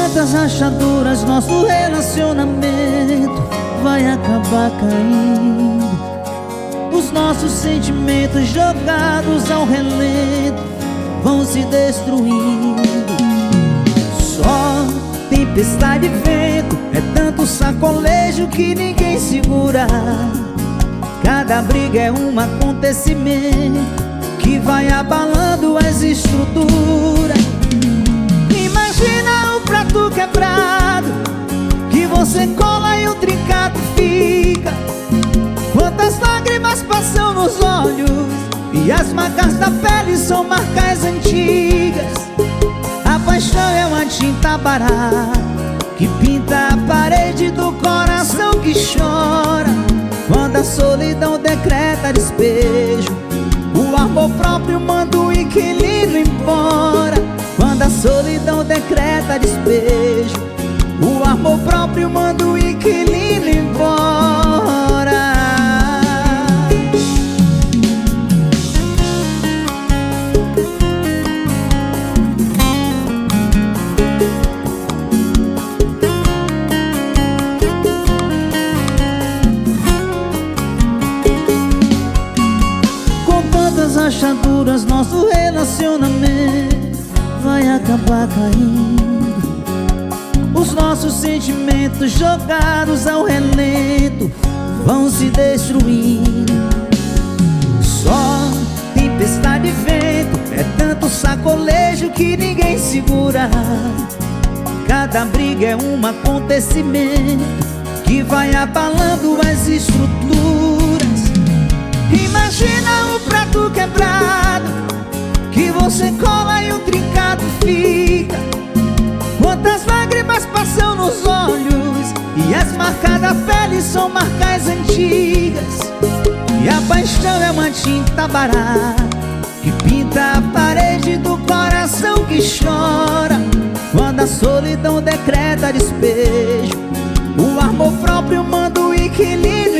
quantas rachaduras nosso relacionamento vai acabar caindo. Os nossos sentimentos jogados ao relento vão se destruindo. Só tempestade e vento, é tanto sacolejo que ninguém segura. Cada briga é um acontecimento que vai abalando as estruturas. Imagina o prato quebrado que você cola e o trincado fica. Quantas lágrimas passam nos olhos e as marcas da pele são marcas antigas. A paixão é uma tinta barata que pinta a parede do coração que chora. Quando a solidão decreta despejo, o amor próprio manda o inquilino embora. Quando a solidão decreta despejo, o amor próprio manda o inquilino embora. Rachaduras nosso relacionamento vai acabar caindo. Os nossos sentimentos jogados ao relento vão se destruindo. Só tempestade e vento, é tanto sacolejo que ninguém segura. Cada briga é um acontecimento que vai abalando as estruturas. Imagina o prato quebrado que você cola e o trincado fica. Quantas lágrimas passam nos olhos e as marcas da pele são marcas antigas. E a paixão é uma tinta barata que pinta a parede do coração que chora. Quando a solidão decreta despejo, o amor próprio manda o inquilino